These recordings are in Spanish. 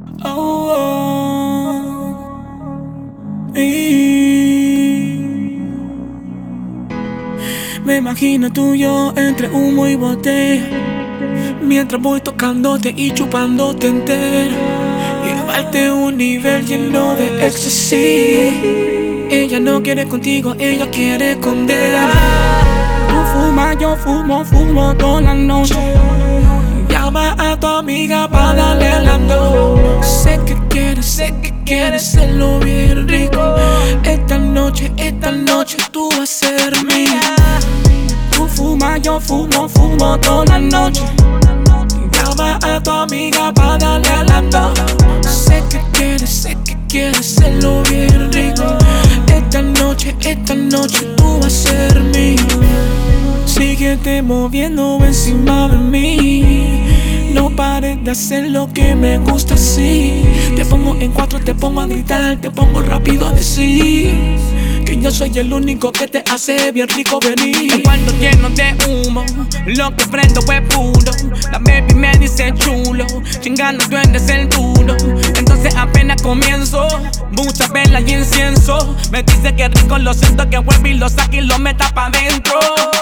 Oh, oh. Y me imagino tú y yo entre humo y botella, mientras voy tocándote y chupándote entera. Llevarte a un nivel lleno de éxtasis. Ella no quiere contigo, ella quiere condena. Tú fumas, yo fumo toda la noche. Llama a tu amiga para darle al ando. Sé que quieres hacerlo bien rico. Esta noche tú vas a ser mía. Tú fumas, yo fumo toda la noche. Llama a tu amiga para darle al ando. Sé que quieres hacerlo bien rico. Esta noche tú vas a ser mía. Síguete moviendo encima de mí. No pares de hacer lo que me gusta así. Te pongo en cuatro, te pongo a gritar, te pongo rápido a decir que yo soy el único que te hace bien rico venir. El cuarto lleno de humo, lo que prendo es puro. La baby me dice chulo, chingando duendes el duro. Entonces apenas comienzo, mucha vela y incienso. Me dice que rico, lo siento, que vuelve y lo saca y lo meta pa' dentro.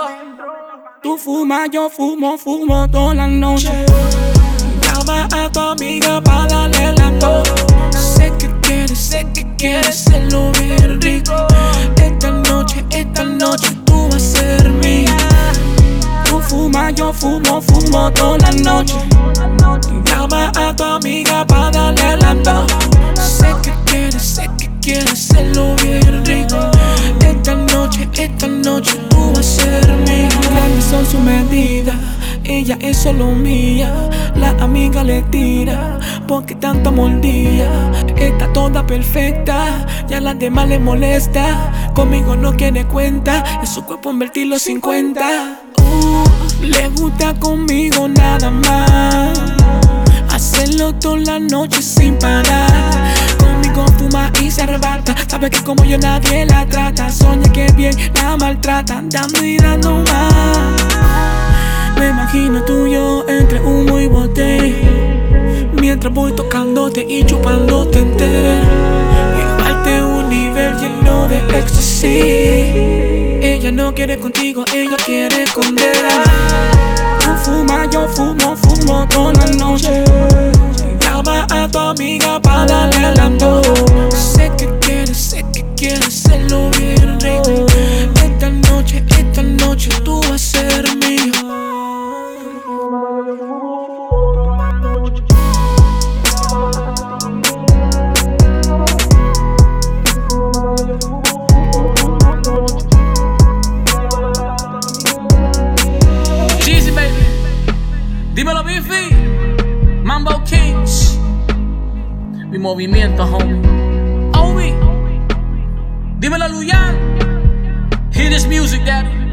Tú fumas, yo fumo toda la noche. Llama a tu amiga para darle el ando. Sé que quieres hacerlo bien rico. Esta noche tú vas a ser mía. Tú fumas, yo fumo toda la noche. Llama a tu amiga para darle el ando. Sé que quieres hacerlo bien rico. Esta noche tú vas a ser mía. Grandes son sus medidas, ella es solo mía. La amiga le tira porque tanto mordía. Está toda perfecta, ya a las demás le molesta. Conmigo no quiere cuenta, en su cuerpo invertir 50. Le gusta conmigo nada más, hacerlo toda la noche sin parar. Conmigo fuma y se arrebata, sabe que como yo nadie la trata. Soña que bien la maltrata, dando y dando más. Me imagino tú y yo entre humo y botella, mientras voy tocándote y chupándote entera. Llevarte a un nivel lleno de éxtasis. Ella no quiere contigo, ella quiere condena. Tú fumas, yo fumo toda la noche. Llama a tu amiga para darle al ando. Sé que quieres hacerlo bien rico. Esta noche tú vas a ser mía. Jeezy, baby. Dímelo, Biffy. Mambo Kings. Mi movimiento, homie. Obi. Dímelo, Luyan. Hear this music, daddy.